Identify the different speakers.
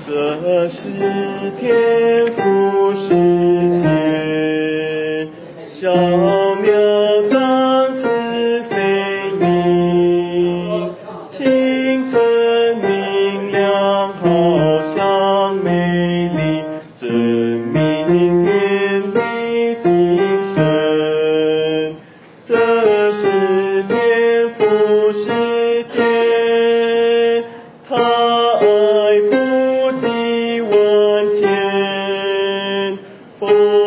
Speaker 1: 这是天父世界，小苗长子非你，清晨明亮好像美丽，证明天地精神。这是天父世界，他爱不及万千。